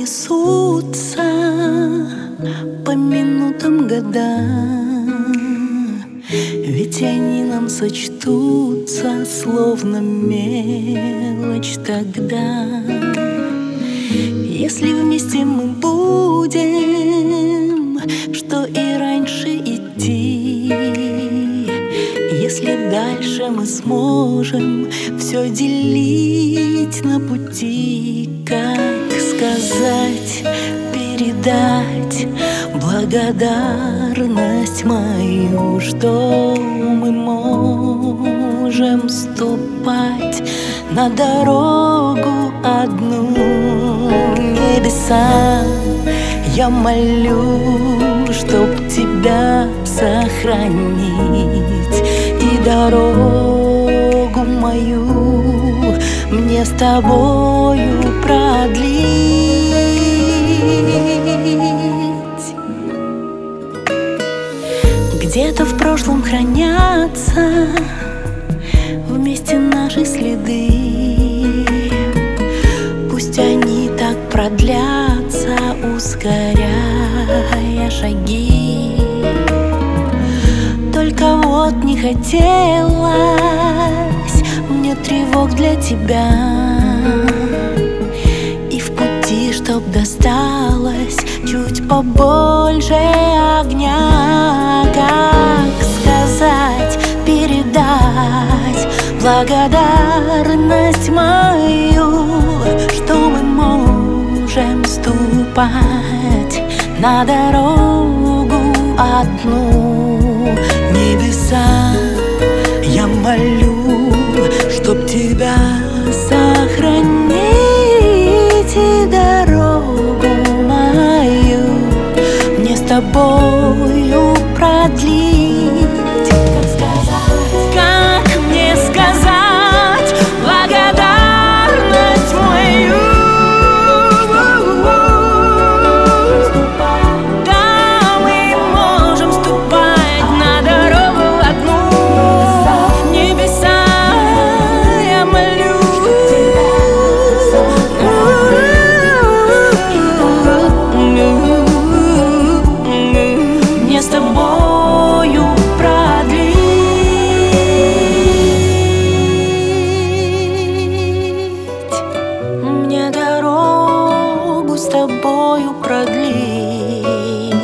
несутся по минутам года, ведь они нам сочтутся, словно мелочь тогда. Если вместе мы будем, что и раньше идти, если дальше мы сможем все делить на пути, как сказать, передать благодарность мою, что мы можем ступать на дорогу одну. Небеса, я молю, чтоб тебя сохранить и дорогу мою мне с тобою продлить. Где-то в прошлом хранятся вместе наши следы, пусть они так продлятся, ускоряя шаги. Только вот не хотелось мне тревог для тебя, и в пути, чтоб досталось чуть побольше огня. Как сказать, передать благодарность мою, что мы можем ступать на дорогу одну. Небеса, я молю, чтоб тебя сохранить и дорогу мою мне с тобою продлить. Как мне сказать благодарность мою? Да, мы можем ступать на дорогу одну. Небеса, я молю, мне с тобою продлить. Мне дорогу с тобою продлить.